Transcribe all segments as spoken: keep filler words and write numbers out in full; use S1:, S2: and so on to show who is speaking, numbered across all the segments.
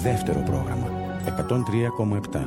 S1: δεύτερο πρόγραμμα εκατόν τρία κόμμα επτά.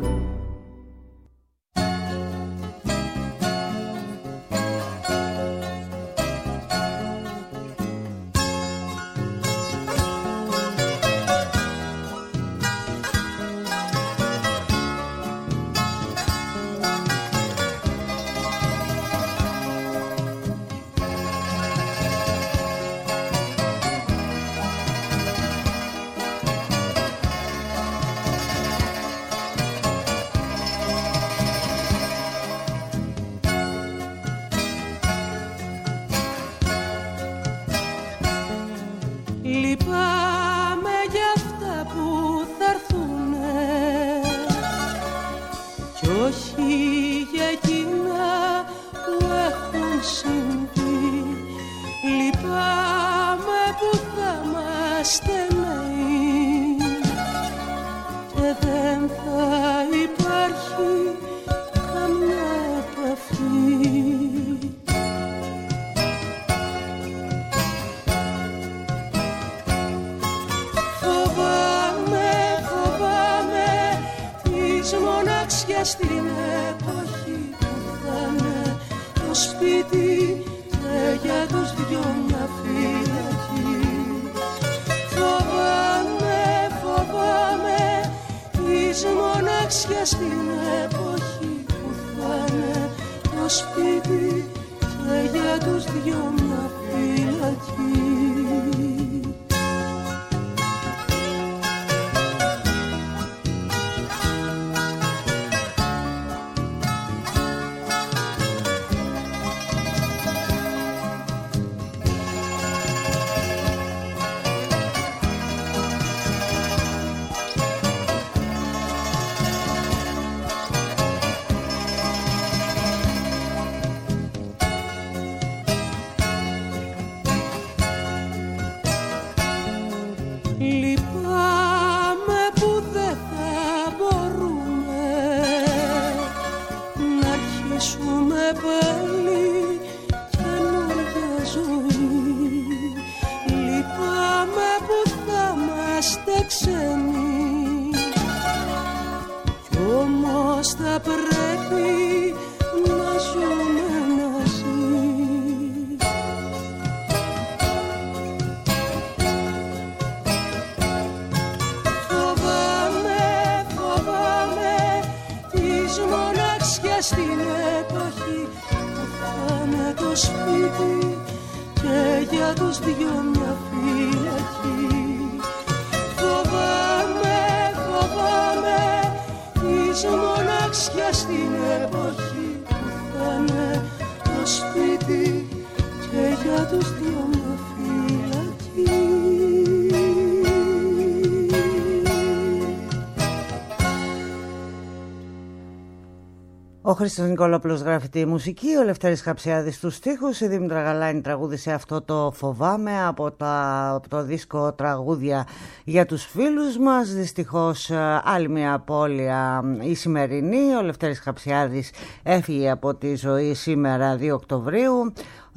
S2: Ο Χρήστος Νικολόπουλος γράφει τη μουσική, ο Λευτέρης Χαψιάδης στους στίχους, η Δήμητρα Γαλάνη τραγούδισε αυτό το «Φοβάμαι» από, τα, από το δίσκο «Τραγούδια για τους φίλους μας». Δυστυχώς άλλη μια απώλεια η σημερινή. Ο Λευτέρης Χαψιάδης έφυγε από τη ζωή σήμερα δύο Οκτωβρίου.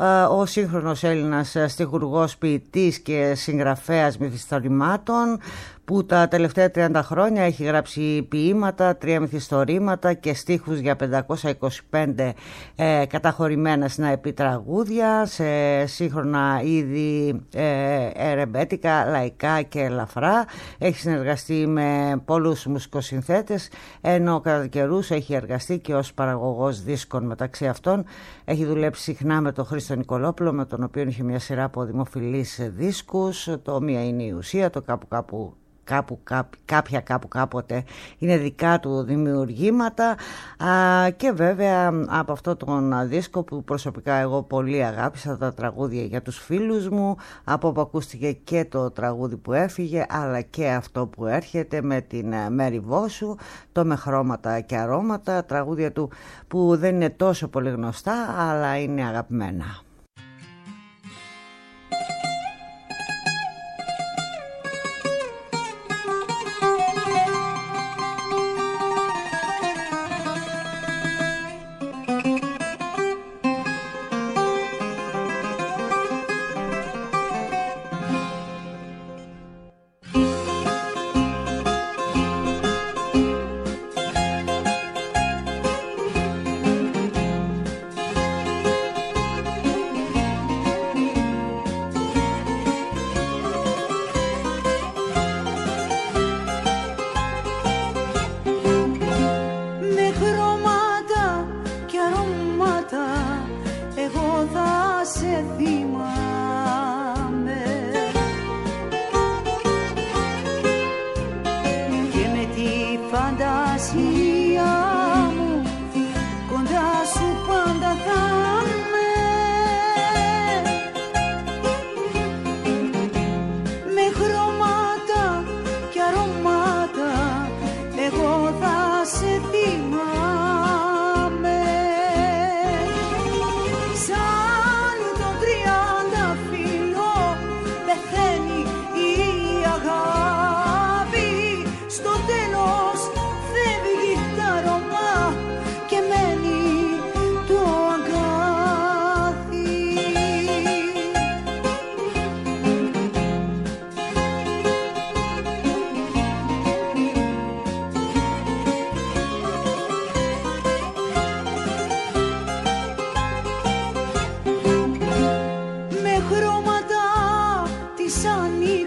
S2: Ο σύγχρονος Έλληνας στιχουργός, ποιητής και συγγραφέας μυθιστορημάτων, που τα τελευταία τριάντα χρόνια έχει γράψει ποίηματα, τρία μυθιστορήματα και στίχους για πεντακόσια είκοσι πέντε ε, καταχωρημένα συναεπή τραγούδια σε σύγχρονα είδη ε, ερεμπέτικα, λαϊκά και ελαφρά. Έχει συνεργαστεί με πολλούς μουσικοσυνθέτες, ενώ κατά καιρούς έχει εργαστεί και ως παραγωγός δίσκων. Μεταξύ αυτών έχει δουλέψει συχνά με τον Χρήστο Νικολόπουλο, με τον οποίο είχε μια σειρά από δημοφιλείς δίσκους. Το μία είναι η ουσία, το κάπου κάπου Κάπου, κάπου, κάποια κάπου κάποτε είναι δικά του δημιουργήματα, α, και βέβαια από αυτό τον δίσκο που προσωπικά εγώ πολύ αγάπησα, τα τραγούδια για τους φίλους μου, από όπου ακούστηκε και το τραγούδι που έφυγε αλλά και αυτό που έρχεται με την Μέρη Βόσου, το «Με χρώματα και αρώματα», τραγούδια του που δεν είναι τόσο πολύ γνωστά αλλά είναι αγαπημένα.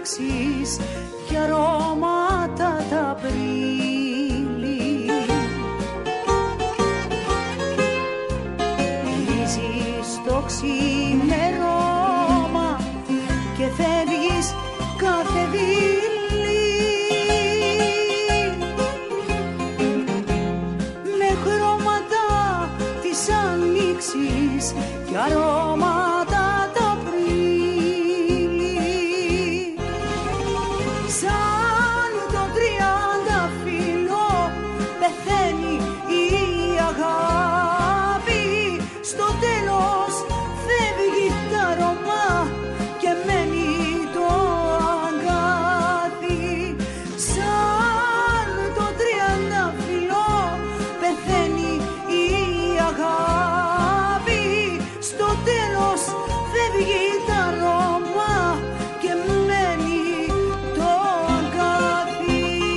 S3: ανοιξής και αρώματα τα Απρίλη. Γυρίζεις το ξημερώμα και φεύγεις κάθε βίλη με χρώματα της ανοιξής και αρώματα τα Απρίλη. Σαν το τριανταφύλλο πεθαίνει η αγάπη, στο τέλος φεύγει τα αρώμα και μένει το αγκάθι. Σαν το τριανταφύλλο πεθαίνει η αγάπη, στο τέλος φεύγει τα αρώμα και μένει το αγκάθι.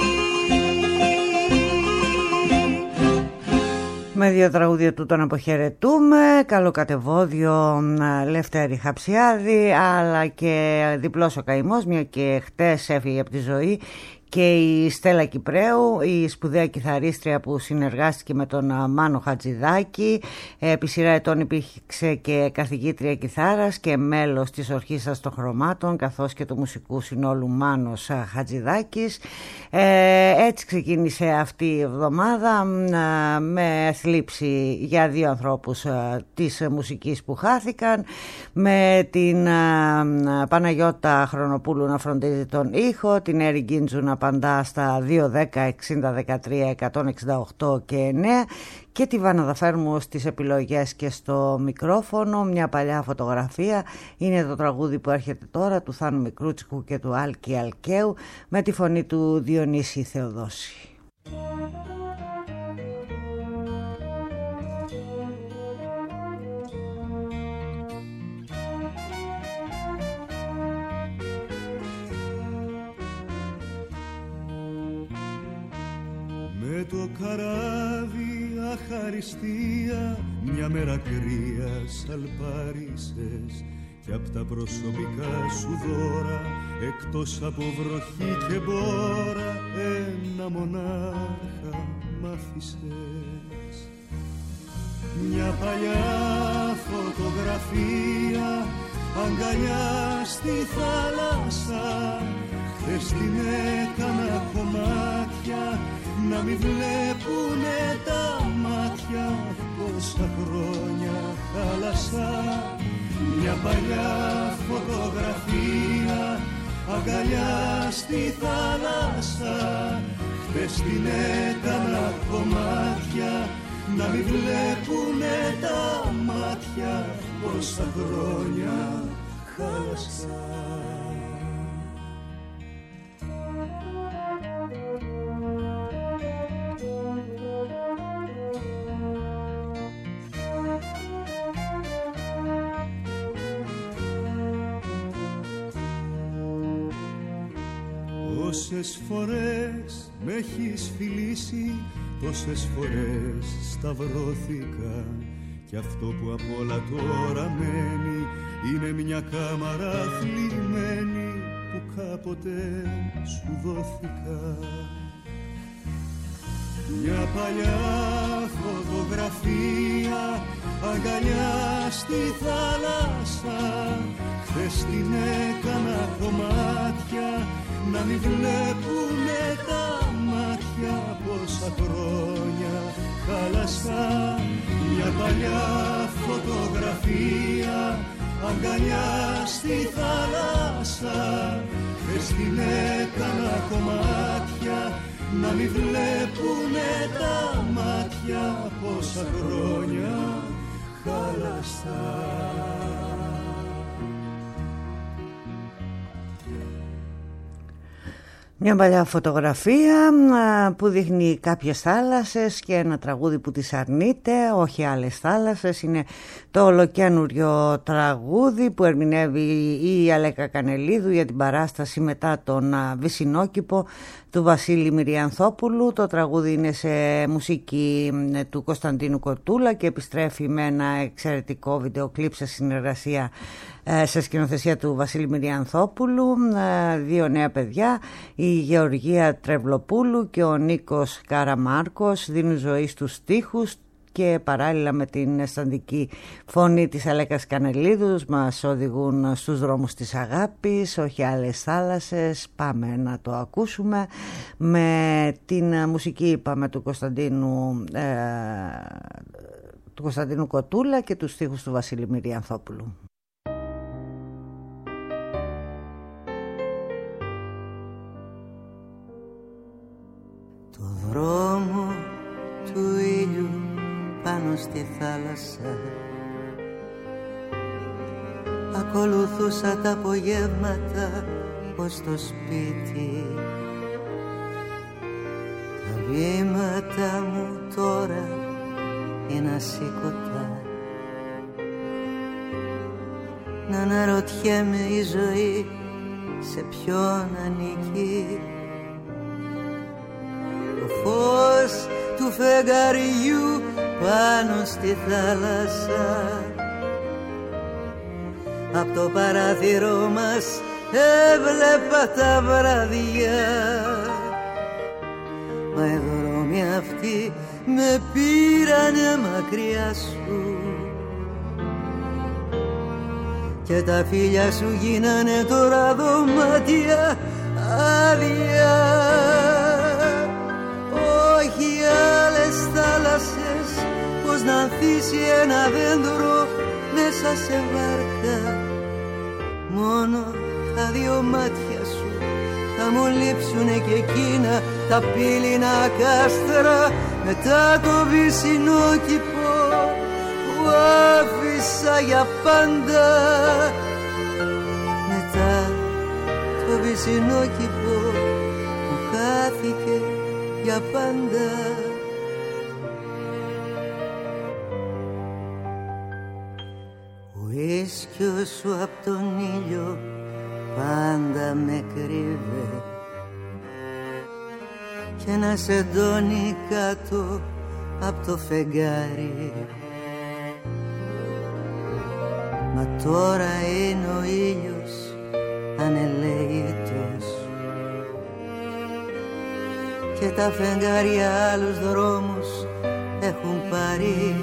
S2: Με δύο τραγούδια του τον αποχαιρετούμε. Καλό κατεβόδιο Λευτέρη Χαψιάδη, αλλά και διπλός ο καημός, μια και χτες έφυγε από τη ζωή και η Στέλλα Κυπρέου, η σπουδαία κιθαρίστρια που συνεργάστηκε με τον Μάνο Χατζηδάκη. Επί σειρά ετών υπήρξε και καθηγήτρια κιθάρας και μέλος της Ορχήστρας των Χρωμάτων, καθώς και του μουσικού συνόλου Μάνος Χατζηδάκης. Ε, έτσι ξεκίνησε αυτή η εβδομάδα με θλίψη για δύο ανθρώπους της μουσικής που χάθηκαν, με την Παναγιώτα Χρονοπούλου να φροντίζει τον ήχο, την Έρη Γκίντζου να απαντά στα δύο δέκα εξήντα δεκατρία εκατόν εξήντα οκτώ και εννέα και τη Βάνα Δαφέρμου στις επιλογές και στο μικρόφωνο. Μια παλιά φωτογραφία είναι το τραγούδι που έρχεται τώρα, του Θάνου Μικρούτσικου και του Άλκη Αλκαίου, με τη φωνή του Διονύση Θεοδόση.
S4: Με το καράβι αχαριστία μια μέρα κρύα σαλπάρισες κι απ' τα προσωπικά σου δώρα, εκτός από βροχή και μπόρα, ένα μονάχα μ' άφησες. Μια παλιά φωτογραφία αγκαλιά στη θάλασσα, χθες την έκανα κομμάτια να μην βλέπουνε τα μάτια, πόσα χρόνια χάλασα. Μια παλιά φωτογραφία αγκαλιά στη θάλασσα, χθες την έκανα κομμάτια να μην βλέπουνε τα μάτια, πόσα χρόνια χάλασα. Τόσες φορές με έχεις φιλήσει, τόσες φορές σταυρώθηκα, κι αυτό που απ' όλα τώρα μένει είναι μια κάμαρα θλιμμένη που κάποτε σου δόθηκα. Μια παλιά φωτογραφία αγκαλιά στη θάλασσα, χθες την έκανα κομμάτια να μην βλέπουνε τα μάτια, πόσα χρόνια χάλασα. Μια παλιά φωτογραφία αγκαλιά στη θάλασσα, χθες την έκανα κομμάτια να μην βλέπουνε τα μάτια, πόσα χρόνια χάλασα.
S2: Μια παλιά φωτογραφία που δείχνει κάποιες θάλασσες και ένα τραγούδι που τις αρνείται, όχι άλλες θάλασσες. Είναι το ολοκένουριο τραγούδι που ερμηνεύει η Αλέκα Κανελίδου για την παράσταση μετά τον Βυσσινόκηπο του Βασίλη Μυριανθόπουλου. Το τραγούδι είναι σε μουσική του Κωνσταντίνου Κοτούλα και επιστρέφει με ένα εξαιρετικό βιντεοκλίπ σε συνεργασία, σε σκηνοθεσία του Βασίλη Μυριανθόπουλου. Δύο νέα παιδιά, η Γεωργία Τρευλοπούλου και ο Νίκος Καραμάρκος, δίνουν ζωή στους στίχους και παράλληλα με την αισθαντική φωνή της Αλέκας Κανελίδους μας οδηγούν στους δρόμους της αγάπης, όχι άλλες θάλασσες. Πάμε να το ακούσουμε με την μουσική, είπαμε, του Κωνσταντίνου, ε, του Κωνσταντίνου Κοτούλα και τους στίχους του Βασίλη Μυριανθόπουλου.
S5: Το δρόμο του ήλιου πάνω στη θάλασσα ακολουθούσα τα απογεύματα ως το σπίτι. Τα βήματα μου τώρα είναι ασήκωτα, να αναρωτιέμαι η ζωή σε ποιον ανήκει. Το φως του φεγγαριού πάνω στη θάλασσα, απ' το παράθυρο μας έβλεπα τα βράδια. Μα οι δρόμοι αυτοί με πήρανε μακριά σου και τα φίλια σου γίνανε τώρα δωμάτια άδεια. Όχι άλλες θάλασσες, πως να ανθίσει ένα δέντρο μέσα σε βάρκα. Μόνο τα δύο μάτια σου θα μου λείψουνε και εκείνα τα πύληνα κάστρα μετά το Βυσσινόκηπο που άφησα για πάντα. Μετά το Βυσσινόκηπο που χάθηκε για πάντα. Ο ίσκιος σου απ' τον ήλιο πάντα με κρύβε και να σε ντώνει κάτω απ' το φεγγάρι. Μα τώρα είναι ο ήλιος ανελαίτος και τα φεγγάρια άλλους δρόμους έχουν πάρει.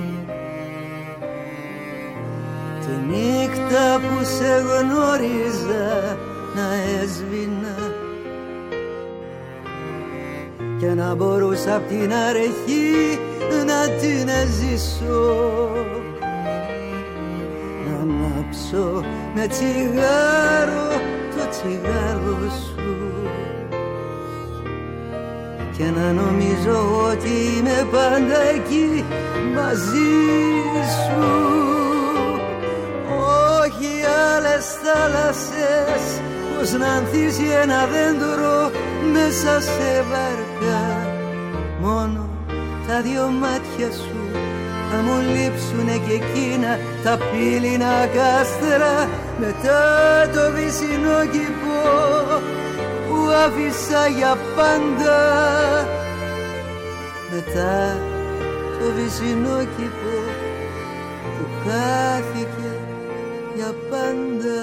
S5: Τη νύχτα που σε γνώριζα να έσβηνα και να μπορούσα απ' την αρχή να την ζήσω, να ανάψω με τσιγάρο το τσιγάρο σου και να νομίζω ότι είμαι πάντα εκεί μαζί σου. Όχι άλλες θάλασσες, πως να ανθίσει ένα δέντρο μέσα σε βάρκα. Μόνο τα δύο μάτια σου θα μου λείψουνε και εκείνα τα πύληνα κάστρα μετά το Βυσσινόκηπο που άφησα για πάντα. Μετά το Βυσσινόκηπο που χάθηκε για πάντα.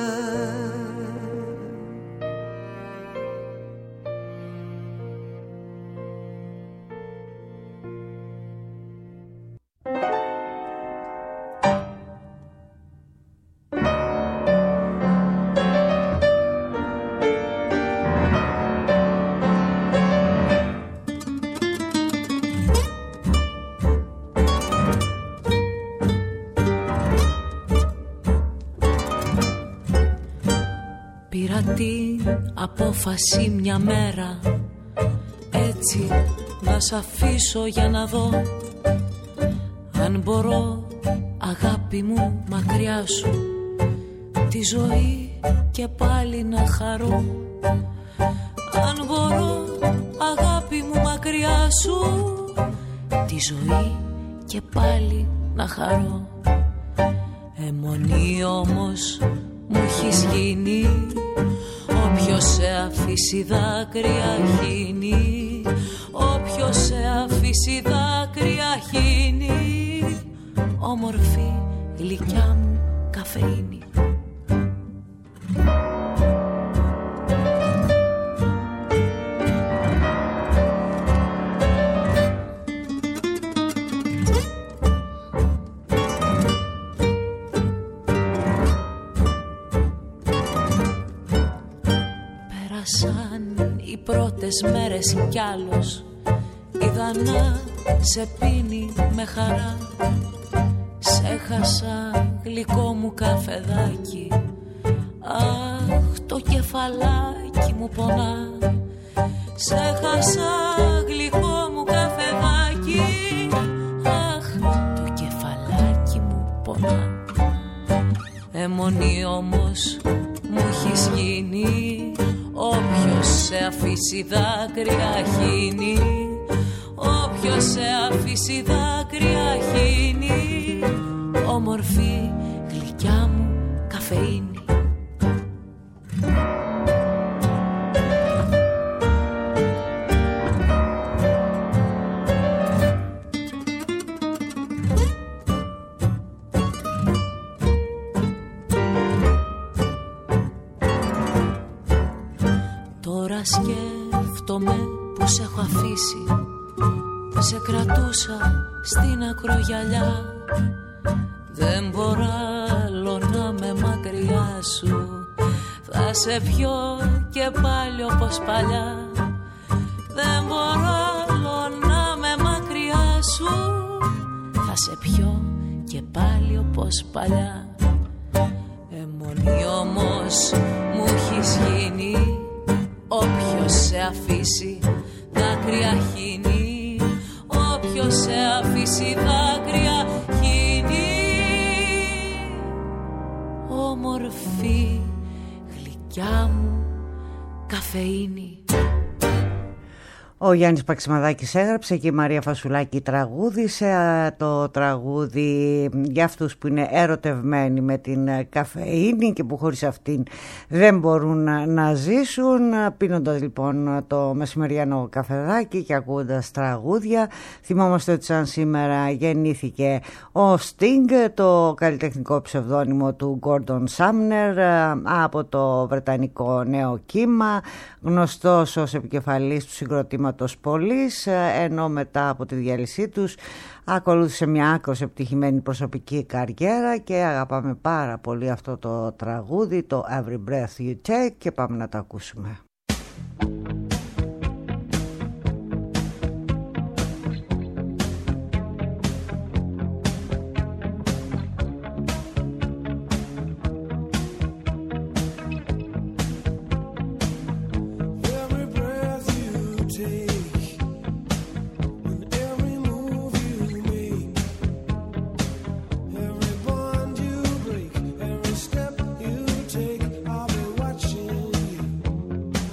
S6: Απόφαση μια μέρα έτσι να σ' αφήσω για να δω αν μπορώ, αγάπη μου, μακριά σου τη ζωή και πάλι να χαρώ. Αν μπορώ αγάπη μου μακριά σου τη ζωή και πάλι να χαρώ. Αιμονή όμως μου έχεις γίνει, όποιος σε αφήσει δάκρυα χύνει, όποιος σε αφήσει δάκρυα χύνει. Όμορφη γλυκιά μου καφεΐνη. Πέρασαν οι πρώτες μέρες κι άλλος είδα να σε πίνει με χαρά. Σε χάσα γλυκό μου καφεδάκι, αχ το κεφαλάκι μου πονά. Σε χάσα γλυκό μου καφεδάκι, αχ το κεφαλάκι μου πονά. Αιμονή όμως μου έχεις γίνει, όποιος σε αφήσει δάκρυα χύνει, όποιος σε αφήσει δάκρυα χύνει. Όμορφη γλυκιά μου καφεΐνη. Τώρα σκέφτομαι που σε έχω αφήσει, σε κρατούσα στην ακρογιαλιά. Δεν μπορώ άλλο να με μακριά σου, θα σε πιω και πάλι όπως παλιά. Δεν μπορώ άλλο να με μακριά σου, θα σε πιω και πάλι όπως παλιά. Αιμονή όμως μου έχεις γίνει, όποιος σε αφήσει δάκρυα χύνει, όποιος σε αφήσει δάκρυα χύνει. Όμορφη γλυκιά μου καφεΐνη.
S2: Ο Γιάννης Παξιμαδάκης έγραψε και η Μαρία Φασουλάκη τραγούδισε το τραγούδι για αυτούς που είναι ερωτευμένοι με την καφεΐνη και που χωρίς αυτήν δεν μπορούν να ζήσουν, πίνοντας λοιπόν το μεσημεριανό καφεδάκι και ακούγοντας τραγούδια. Θυμόμαστε ότι σαν σήμερα γεννήθηκε ο Sting, το καλλιτεχνικό ψευδόνυμο του Gordon Sumner, από το βρετανικό νέο κύμα, γνωστός ως επικεφαλής του συγκροτήματος Πολύς, ενώ μετά από τη διάλυσή τους ακολούθησε μια άκρως επιτυχημένη προσωπική καριέρα και αγαπάμε πάρα πολύ αυτό το τραγούδι, το Every Breath You Take, και πάμε να το ακούσουμε.
S7: Step you take, I'll be watching you.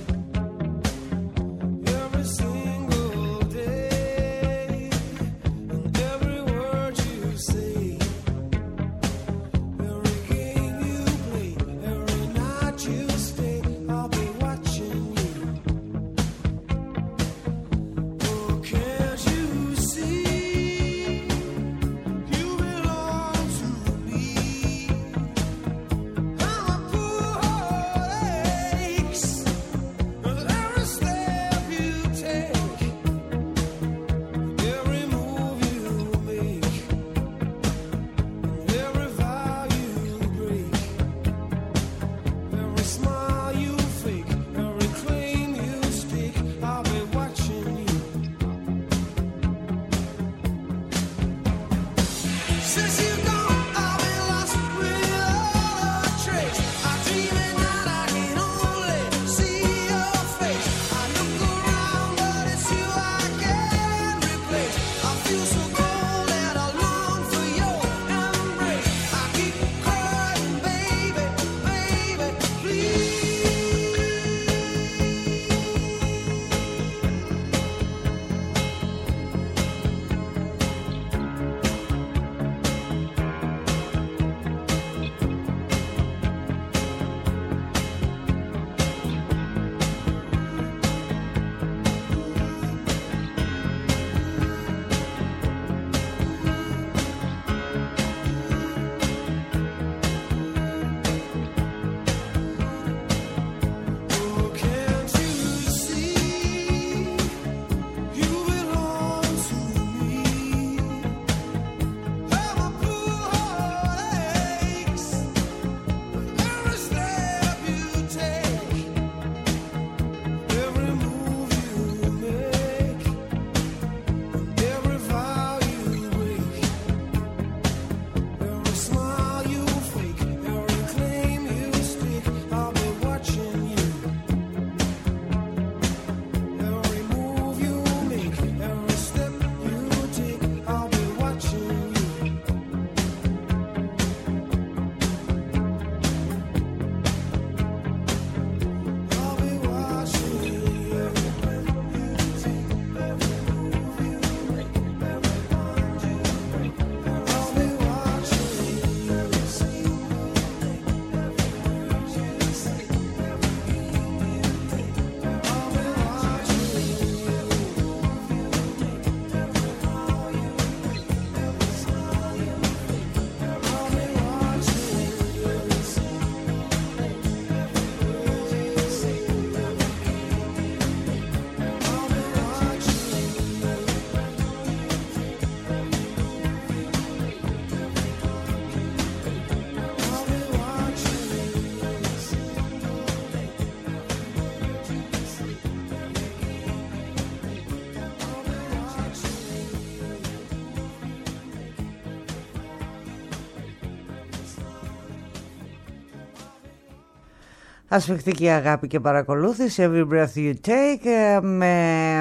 S2: Ασφιχτική αγάπη και παρακολούθηση, Every Breath You Take, με,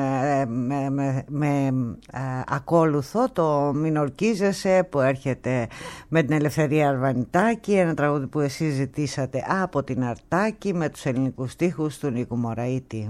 S2: με, με, με α, ακόλουθο το Μην Ορκίζεσαι που έρχεται με την Ελευθερία Αρβανιτάκη, ένα τραγούδι που εσείς ζητήσατε από την Αρτάκη με τους ελληνικούς στίχους του Νίκου Μωραήτη.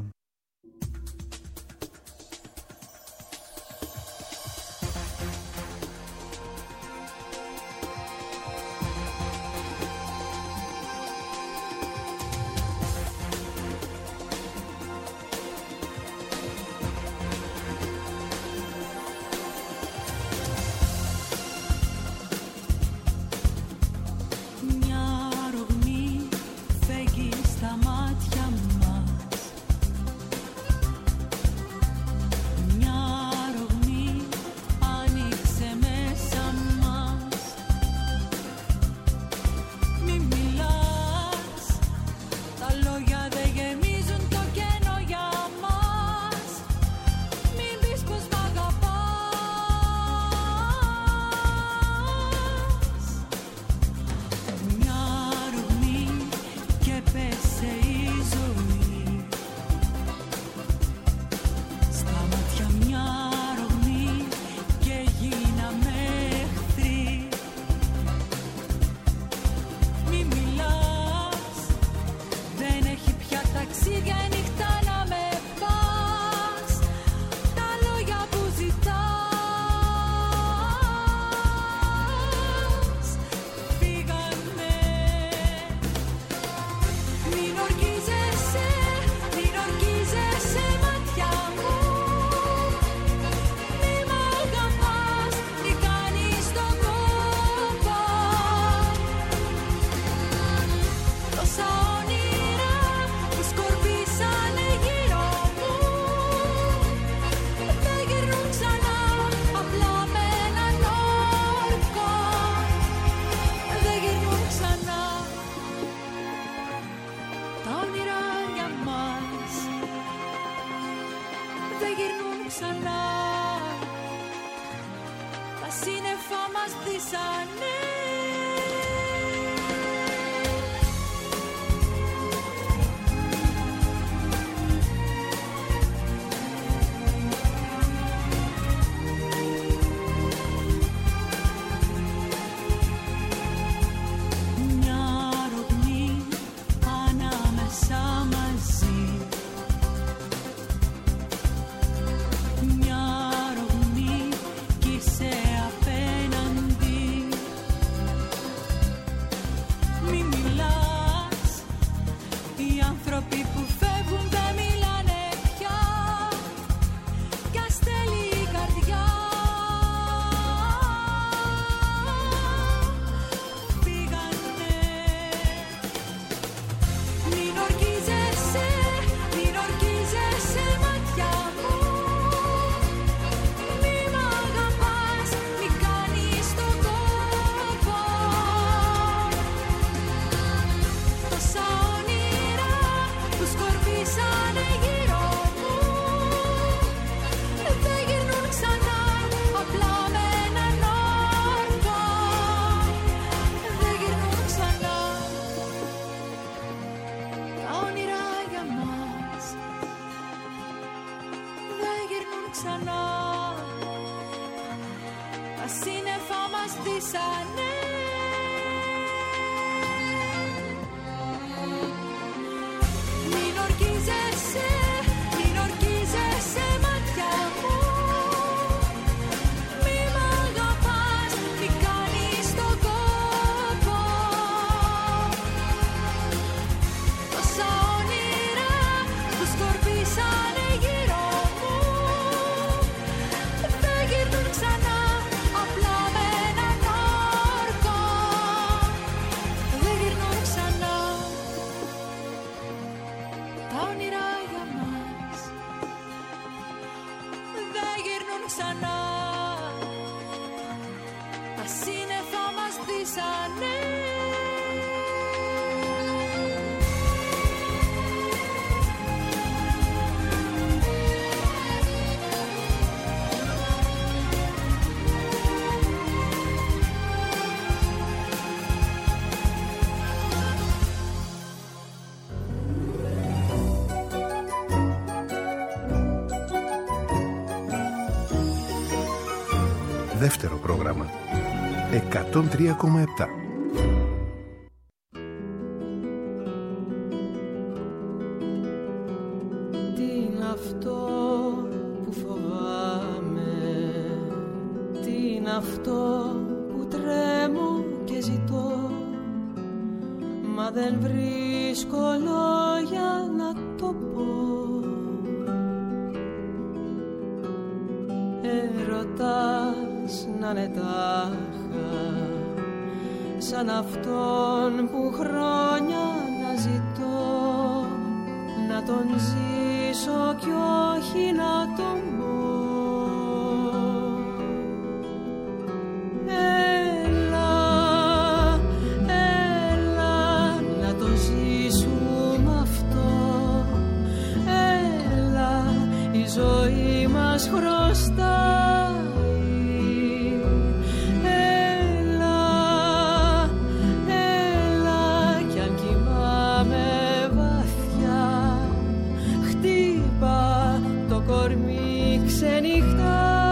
S3: Δεν γυρνούν ξανά, απλά με έναν όρκο.
S7: Δεύτερο πρόγραμμα. εκατόν τρία κόμμα επτά.
S8: Τι είναι αυτό που φοβάμαι, τι είναι αυτό που τρέμω και ζητώ, μα δεν βρίσκω λόγια να το πω. Ερωτάς να είναι τάχα σαν αυτόν που χρόνια να ζητώ, να τον ζήσω κι όχι να τον πω. Έλα, έλα να το ζήσουμε αυτό. Έλα, η ζωή μας χρωστάει. Έλα, έλα κι αν κοιμάμαι βαθιά, χτύπα το κορμί ξενυχτάει.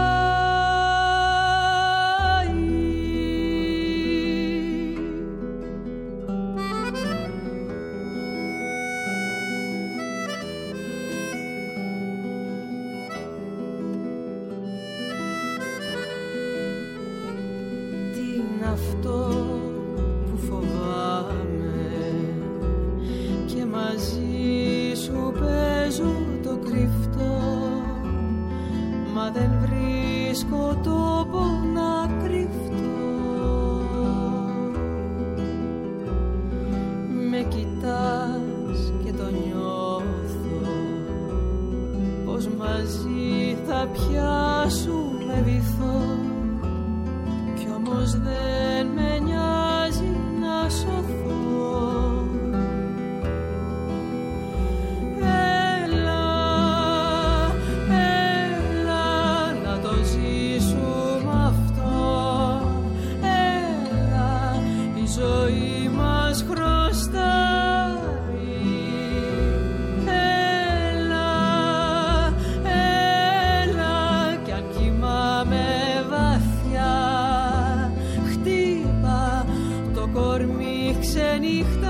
S8: Αυτό που φοβάμαι και μαζί σου παίζω το κρυφτό, μα δεν βρίσκω τόπο να κρυφτώ. Με κοιτάς και το νιώθω πως μαζί θα πιάσουμε βυθό, κι όμως δεν με νοιάζει να σωθώ. Έλα, έλα να το ζήσουμε αυτό. Έλα, η ζωή μας χρωστάει. Έλα, έλα κι αν κοιμάμαι βαθιά, χτύπα το κορμί ξενυχτάει.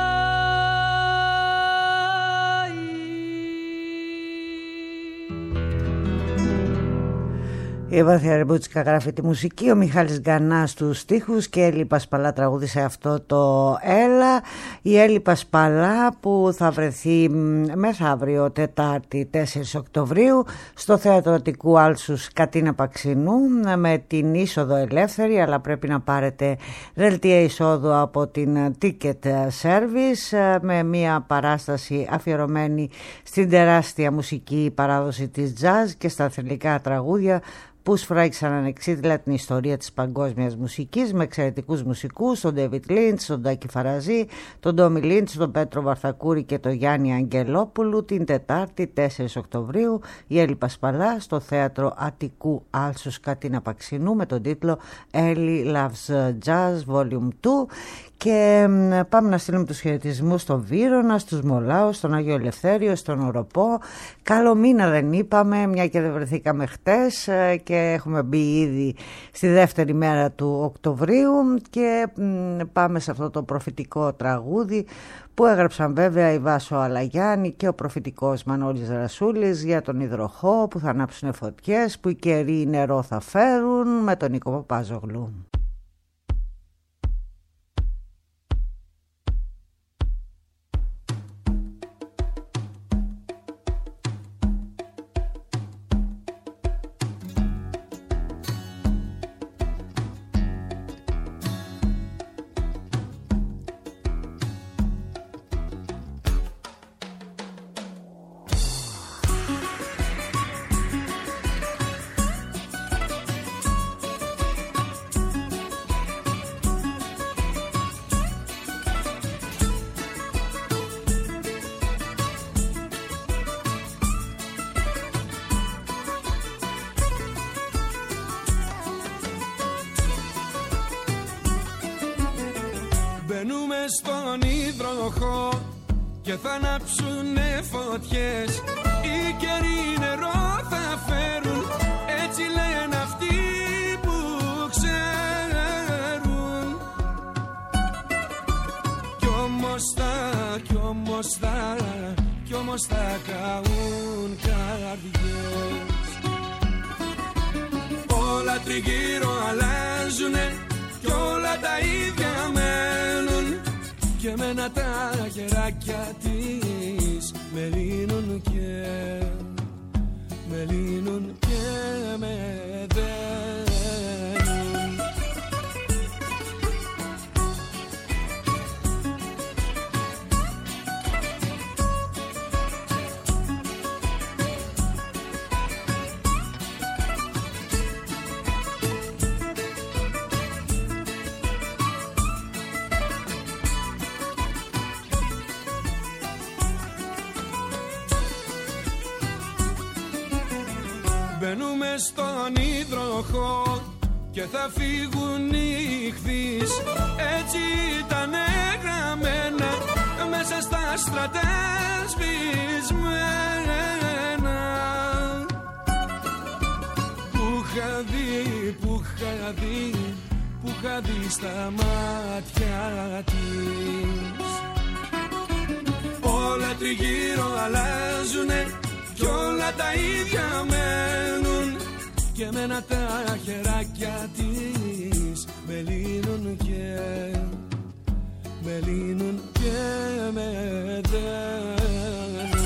S2: Η Εύα Θεαρεμπούτσικα γράφει τη μουσική, ο Μιχάλης Γκανάς στους στίχους και η Έλλη Πασπαλά τραγούδισε αυτό το «Έλα». Η Έλλη Πασπαλά που θα βρεθεί μεθαύριο Τετάρτη τέσσερις Οκτωβρίου στο Θέατρο Αττικού Άλσους Κατίνα Παξινού με την είσοδο ελεύθερη, αλλά πρέπει να πάρετε δελτία εισόδου από την Ticket Service, με μια παράσταση αφιερωμένη στην τεράστια μουσική παράδοση της jazz και στα θρυλικά τραγούδια που σφράγισαν ανεξίτηλα την ιστορία της παγκόσμιας μουσικής με εξαιρετικούς μουσικούς, τον Ντέιβιτ Λίντς, τον Τάκη Φαραζή, τον Ντόμι Λίντς, τον Πέτρο Βαρθακούρη και τον Γιάννη Αγγελόπουλου την Τετάρτη τέσσερις Οκτωβρίου, η Έλλη Πασπαλά στο Θέατρο Αττικού Άλσους Κατίνα Παξινού με τον τίτλο Ellie Loves Jazz Volume δύο. Και πάμε να στείλουμε τους χαιρετισμούς στον Βύρωνα, στους Μολάους, στον Άγιο Ελευθέριο, στον Οροπό. Καλό μήνα δεν είπαμε, μια και δεν βρεθήκαμε χτες και έχουμε μπει ήδη στη δεύτερη μέρα του Οκτωβρίου και πάμε σε αυτό το προφητικό τραγούδι που έγραψαν βέβαια η Βάσο Αλαγιάννη και ο προφητικός Μανώλης Ρασούλης για τον υδροχό που θα ανάψουν φωτιές, που οι καιροί νερό θα φέρουν, με τον Νίκο Παπάζογλου.
S9: Στον υδροχό και θα ανάψουνε φωτιές, οι καιροί νερό θα φέρουν, έτσι λένε αυτοί που όμως θα καούν καρδιές. Όλα τριγύρω αλλάζουνε κι όλα τα ίδια μένουν, και εμένα τα χεράκια της με λύνουν και με λύνουν και με δένουν. Μπαίνουμε στον υδροχό και θα φύγουν οι χθείς, έτσι ήταν γραμμένα μέσα στα στρατά σβησμένα. Που είχα δει, που είχα δει, που είχα δει στα μάτια της. Όλα τριγύρω αλλάζουνε κι όλα τα ίδια μένουν, και εμένα τα χεράκια της με λύνουν και με λύνουν και με δένουν.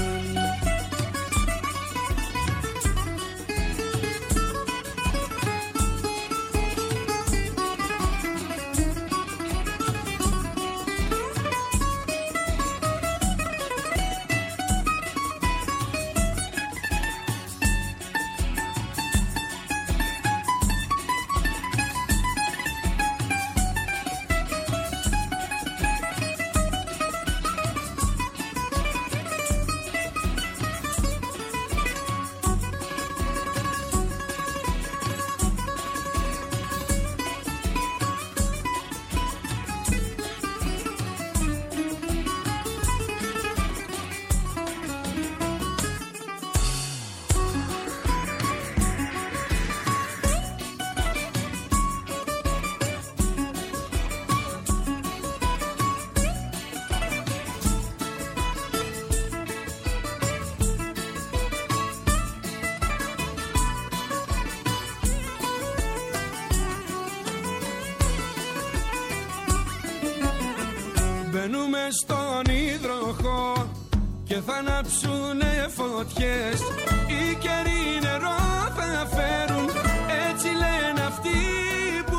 S9: Μπαίνουμε στον υδροχό και θα ανάψουνε φωτιές, οι καιροί νερό θα φέρουν, έτσι λένε αυτοί που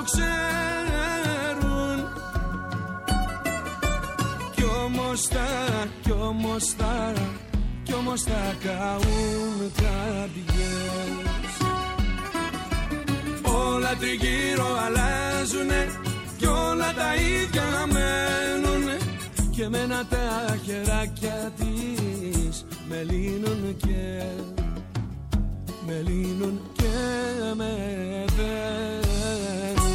S9: ξέρουν. Κι όμως θα, κι όμως θα, κι όμως θα καούν καρδιές. Όλα τριγύρω αλλάζουνε κι όλα τα ίδια μένουν, και εμένα τα χεράκια της με λύνουν και με λύνουν και με δένουν.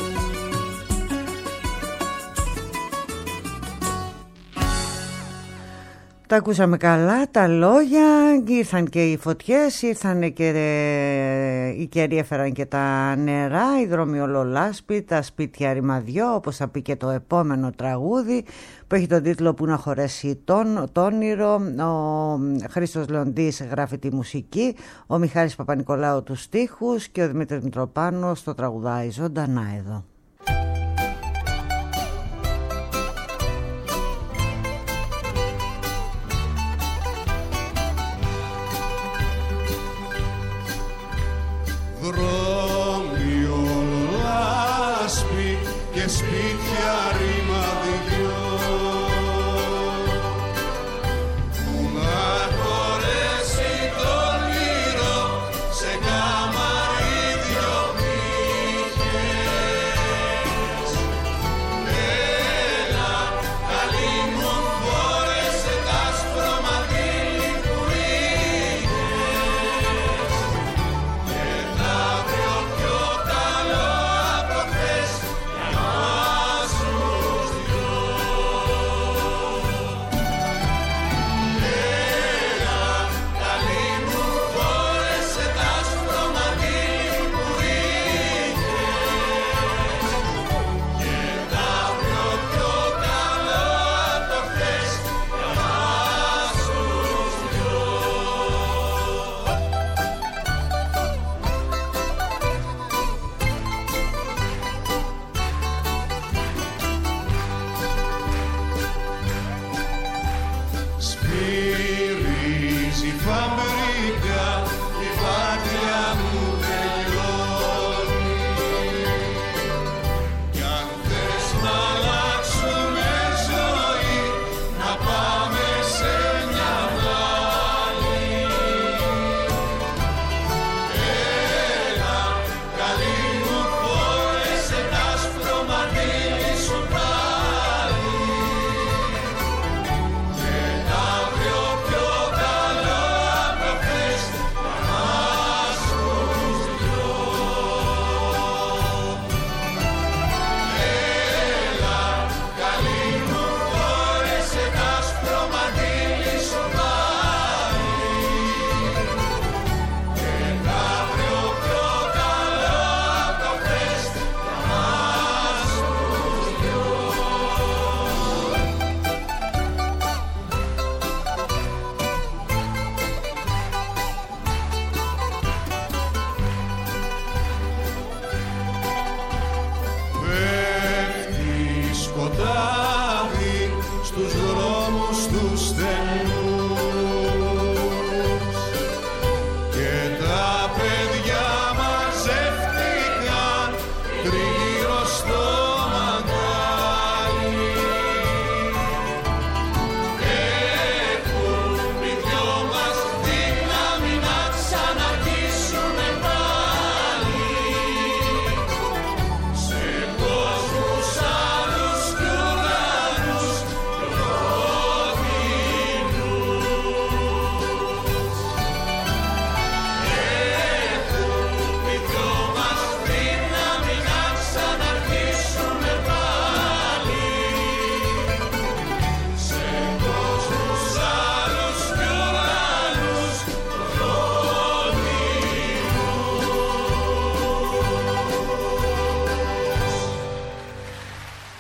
S2: Τα ακούσαμε καλά τα λόγια, ήρθαν και οι φωτιές, ήρθαν και οι καιροί, έφεραν και τα νερά, οι δρόμοι ολολάσποι, τα σπίτια ρημαδιό, όπως θα πει και το επόμενο τραγούδι που έχει τον τίτλο «Που να χωρέσει το όνειρο». Ο Χρήστος Λεοντής γράφει τη μουσική, ο Μιχάλης Παπα-Νικολάου τους στίχους και ο Δημήτρης Μητροπάνος το τραγουδάει ζωντανά εδώ.
S4: Δρόμοι ολάσποι και σπίτια ρημαδιό, που να χωρέσει το όνειρο σε καμαρίδιο μύχες.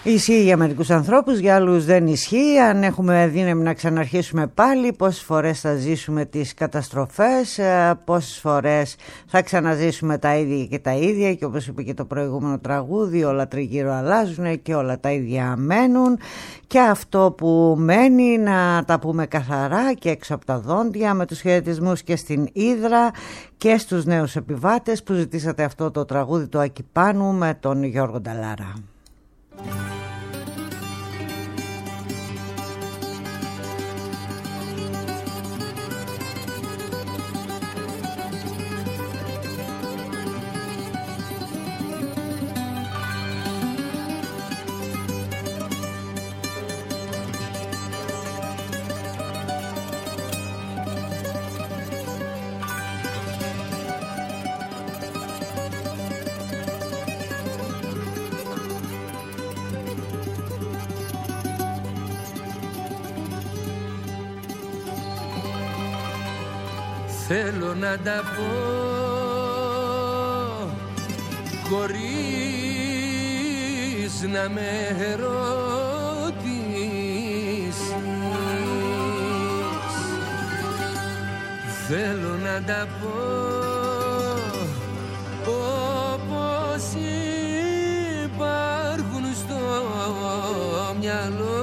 S2: Ισχύει για μερικούς ανθρώπους, για άλλους δεν ισχύει. Αν έχουμε δύναμη να ξαναρχίσουμε πάλι, πόσες φορές θα ζήσουμε τις καταστροφές, πόσες φορές θα ξαναζήσουμε τα ίδια και τα ίδια, και όπως είπε και το προηγούμενο τραγούδι, όλα τριγύρω αλλάζουν και όλα τα ίδια μένουν. Και αυτό που μένει να τα πούμε καθαρά και έξω από τα δόντια, με τους χαιρετισμούς και στην Ύδρα και στους νέους επιβάτες που ζητήσατε αυτό το τραγούδι του Ακιπάνου με τον Γιώργο Νταλάρα.
S8: Θέλω να τα πω χωρίς να με ρωτήσεις. Θέλω να τα πω όπως υπάρχουν στο μυαλό.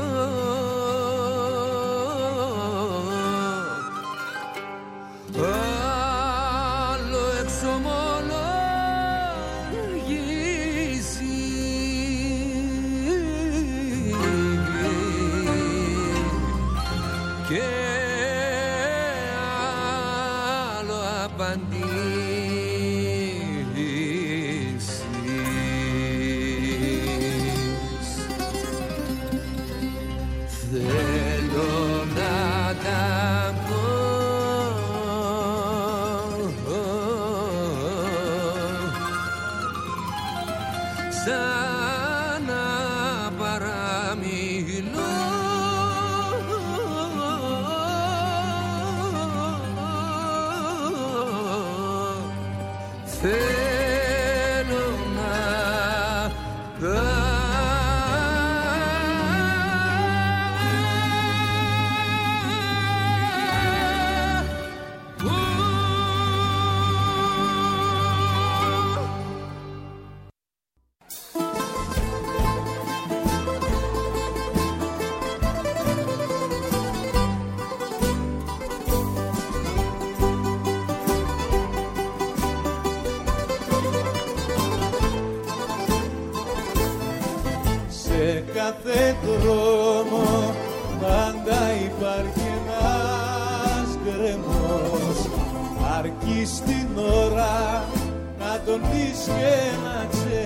S4: Κάθε δρόμο πάντα υπάρχει ένας γκρεμός, αρκεί στην ώρα να τον δεις και να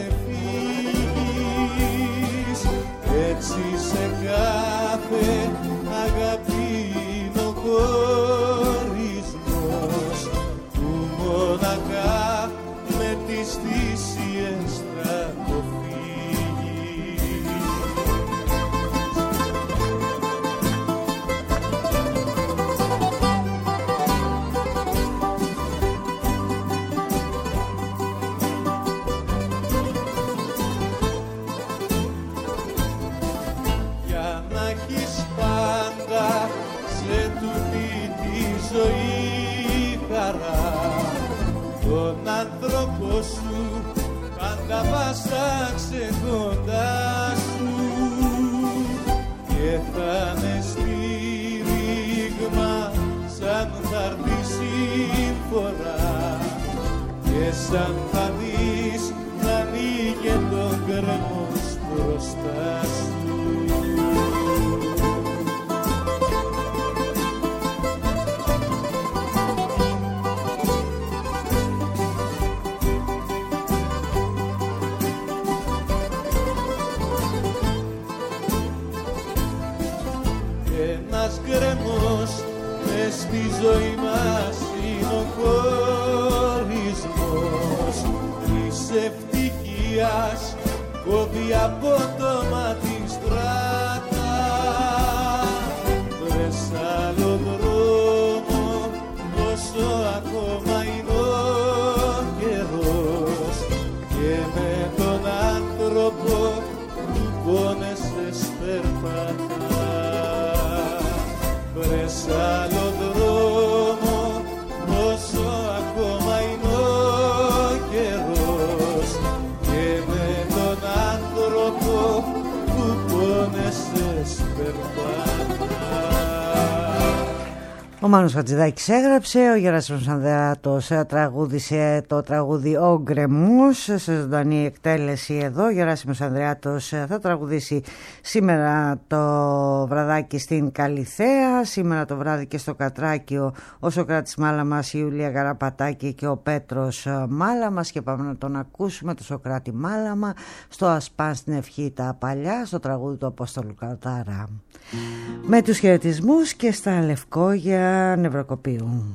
S4: ξεφύγεις. Έτσι σε κάθε αγάπη είναι ο χωρισμός, που μοναχά με τις θυσίες θα το σου, πάντα βάσταξε κοντά σου και θα είναι στήριγμα σαν θα έρθει σύμφωνα και σαν θα δεις να ανοίγει τον γκρεμός μπροστά σου. Ένας γκρεμός μες στη ζωή μας είναι ο χωρισμός της ευτυχίας, κόβει απότομα τη στράτα. Βρες άλλο δρόμο, όσο ακόμα είναι ο καιρός, και με τον άνθρωπο του πόνε
S2: Ο Μάνος Χατζηδάκης έγραψε, ο Γεράσιμος Ανδρεάτος τραγούδισε το τραγούδι «Ο Γκρεμός» σε ζωντανή εκτέλεση εδώ. Ο Γεράσιμος Ανδρεάτος θα τραγουδήσει σήμερα το βραδάκι στην Καλιθέα, σήμερα το βράδυ και στο Κατράκιο ο Σοκράτης Μάλαμας, η Ιουλία Γαραπατάκη και ο Πέτρος Μάλαμας, και πάμε να τον ακούσουμε το Σοκράτη Μάλαμα στο «Ας παν στην ευχή τα παλιά», στο τραγούδι του Απόστολου Κατάρα. Με τους χαιρετισμούς και στα Λευκόγια Νευροκοπίου.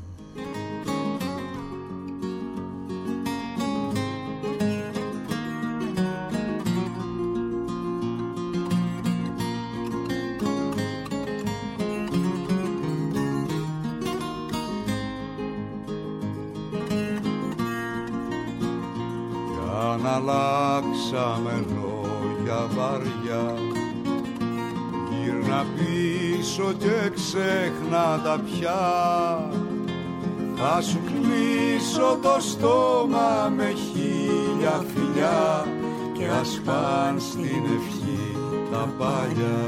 S4: Για να αλλάξαμε λόγια βαριά, γύρνα πίσω και ξέχνα τα πια. Θα σου κλείσω το στόμα με χίλια φιλιά και ας παν στην ευχή τα παλιά.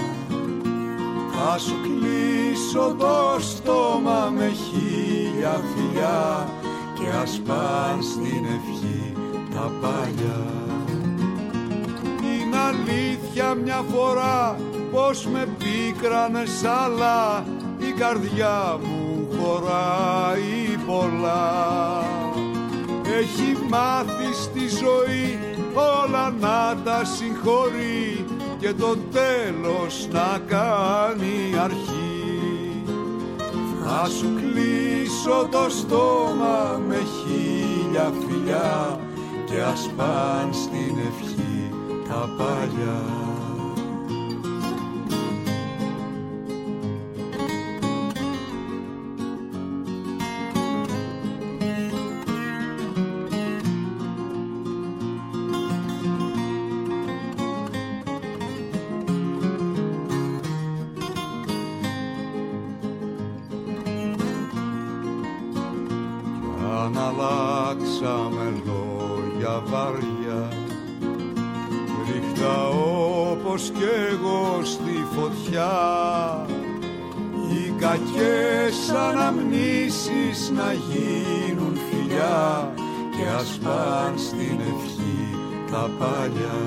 S4: Θα σου κλείσω το στόμα με χίλια φιλιά και ας παν στην ευχή τα παλιά. Είναι αλήθεια μια φορά πως με πίκρανες, αλλά η καρδιά μου χωράει πολλά. Έχει μάθει στη ζωή όλα να τα συγχωρεί και το τέλος να κάνει αρχή. Θα σου κλείσω το στόμα με χίλια φιλιά και ας παν στην ευχή τα παλιά. Αλλάξαμε λόγια βαριά, ρίχτα όπως κι εγώ στη φωτιά. Οι κακές αναμνήσεις να γίνουν φιλιά και ας παν στην ευχή τα παλιά.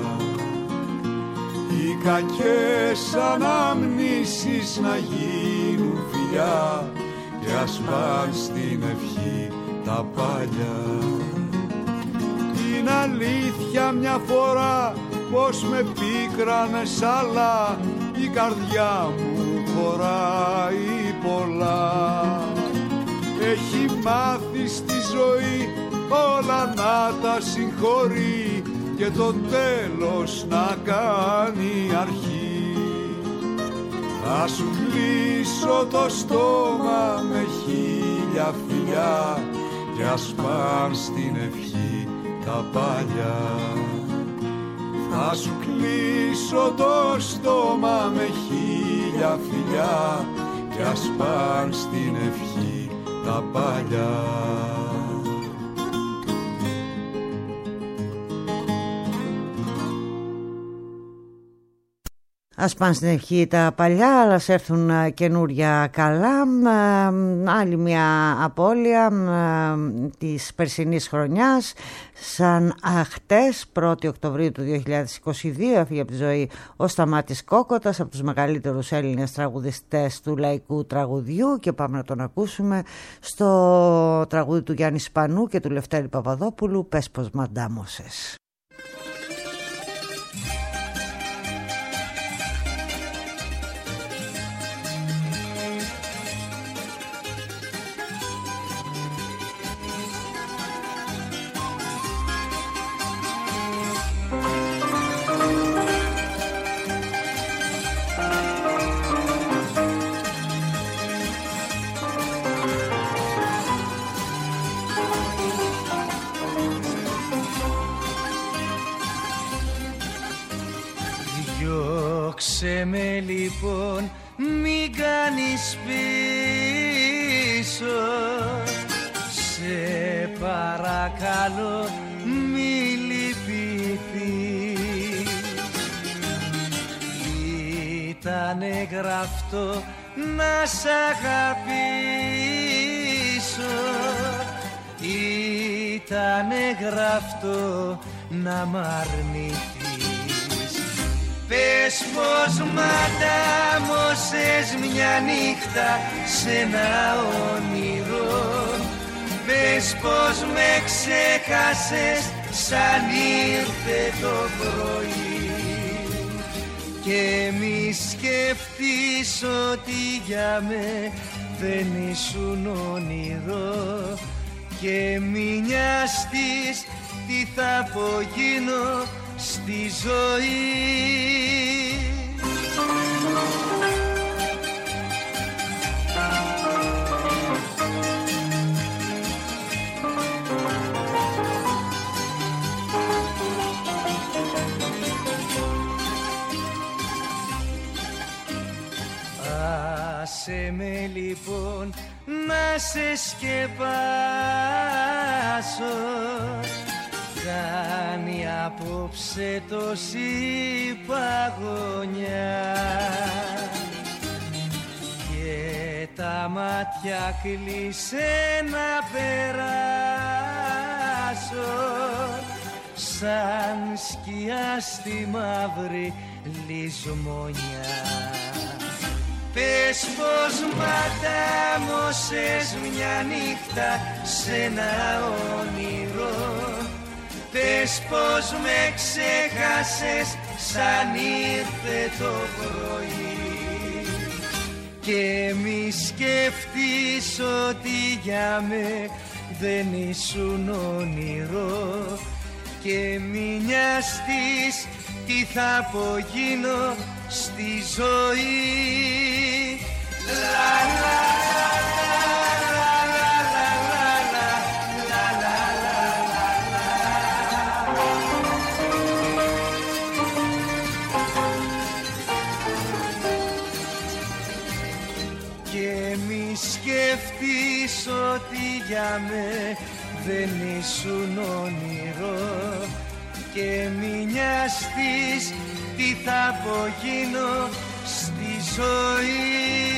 S4: Οι κακές αναμνήσεις να γίνουν φιλιά και ας παν στην ευχή τα παλιά. Είναι αλήθεια μια φορά πως με πίκρανες, αλλά η καρδιά μου χωράει πολλά. Έχει μάθει στη ζωή όλα να τα συγχωρεί και το τέλος να κάνει αρχή. Θα σου κλείσω το στόμα με χίλια φιλιά και ας παν στην ευχή τα παλιά. Θα σου κλείσω το στόμα με χίλια φιλιά και ας παν στην ευχή τα παλιά.
S2: Ας πάνε στην ευχή τα παλιά, αλλά σε έρθουν καινούρια καλά. Άλλη μια απώλεια της περσινής χρονιάς. Σαν χτες, πρώτη Οκτωβρίου του δύο χιλιάδες είκοσι δύο, έφυγε από τη ζωή ο Σταμάτης Κόκοτας, από τους μεγαλύτερους Έλληνες τραγουδιστές του λαϊκού τραγουδιού, και πάμε να τον ακούσουμε στο τραγούδι του Γιάννη Σπανού και του Λευτέρη Παπαδόπουλου, «Πες πως μ' αντάμωσες».
S10: Διώξε με λοιπόν, μην κάνεις πίσω, σε παρακαλώ μη λυπηθείς. Ήτανε γραφτό να σ' αγαπήσω. Ήτανε γραφτό να μ' αρνηθείς. Πες πως μ' αντάμωσες μια νύχτα σ' ένα όνειρο. Πες πως με ξέχασες σαν ήρθε το πρωί. Και μη σκεφτείς ότι για με δεν ήσουν όνειρο. Και μη νοιαστείς τι θα απογίνω στη ζωή. Άσε με λοιπόν να σε σκεπάσω. Κάνει απόψε τόση παγωνιά και τα μάτια κλείσε να περάσω σαν σκιά στη μαύρη λησμονιά. Πες πως μ' αντάμωσες μια νύχτα σ' ένα όνειρο. Πες πως με ξέχασες σαν ήρθε το πρωί. Και μη σκεφτείς ότι για με δεν ήσουν όνειρο. Και μη νοιαστείς τι θα απογίνω στη ζωή. Λα, λα, και μη σκεφτείς ότι για με δεν ήσουν όνειρο. Και μη νοιαστείς τι θα απογίνω στη ζωή.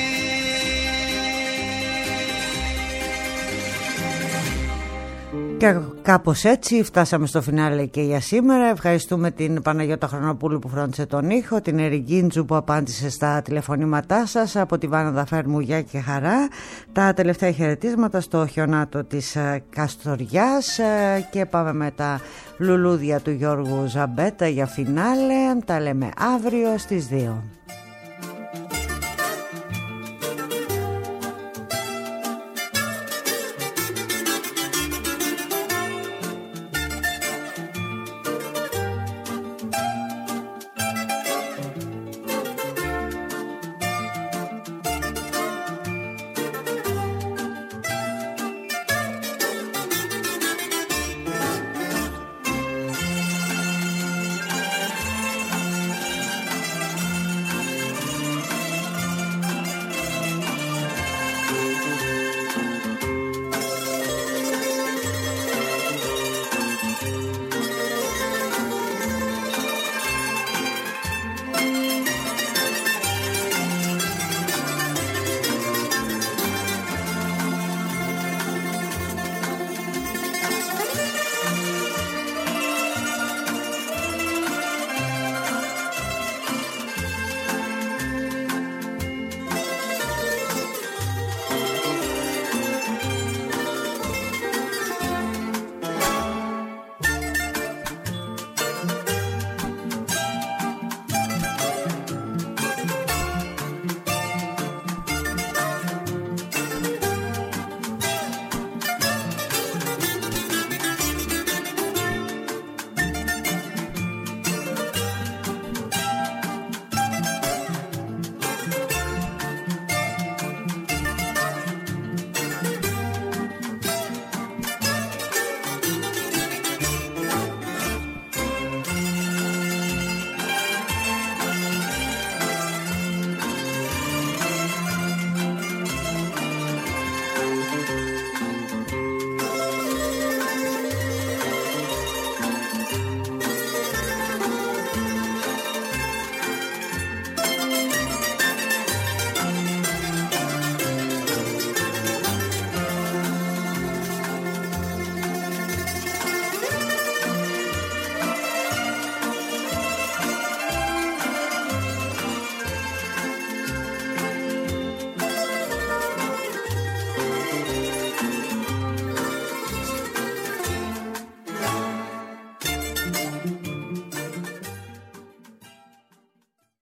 S2: Και κάπως έτσι φτάσαμε στο φινάλε και για σήμερα. Ευχαριστούμε την Παναγιώτα Χρονοπούλου που φρόντισε τον ήχο, την Ερικίντζου που απάντησε στα τηλεφωνήματά σας, από τη Βάνα Δαφέρμου γεια και χαρά. Τα τελευταία χαιρετίσματα στο χιονάτο της Καστοριάς και πάμε με τα λουλούδια του Γιώργου Ζαμπέτα για φινάλε. Τα λέμε αύριο στις δύο.